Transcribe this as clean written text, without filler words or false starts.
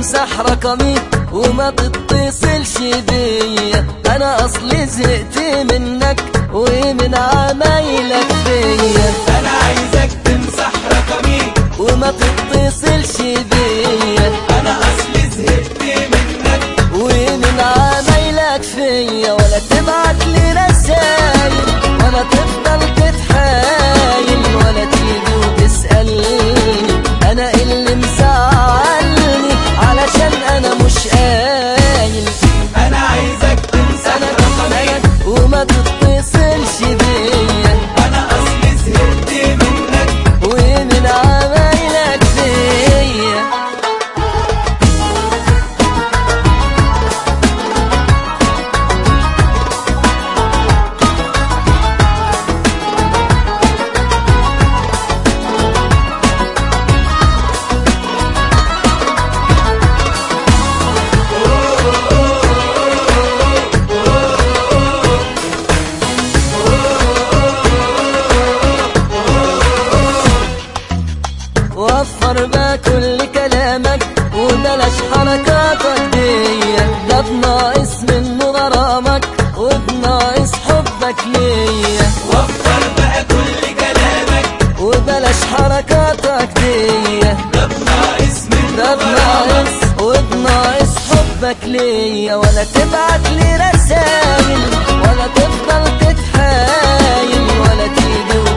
تمسح رقمي وما تتصلش بيا. انا اصلي زهقت منك ومن عمايلك فيا. انا عايزك تمسح رقمي وما تتصلش بيا. انا اصلي زهقت منك ومن عمايلك فيا. ولا تبعت لي رسايل ولا تفضل تتحايل ولا تيجي وتسألني انا اللي مزعلني علشان انا مش قايل. انا عايزك تمسح رقمي وما تتصلش بيا. انا اصلي زهقت منك ومن عمايلك فيا. وفر بقى كل كلامك وبلاش حركاتك دي. ده بناقص منه غرامك وبناقص حبك ليا. وفر بقى كل كلامك وبلاش حركاتك دي. ده بناقص منه غرامك وبناقص حبك ليا. ولا تبعت لي رسايل ولا تفضل تتحايل ولا تيجي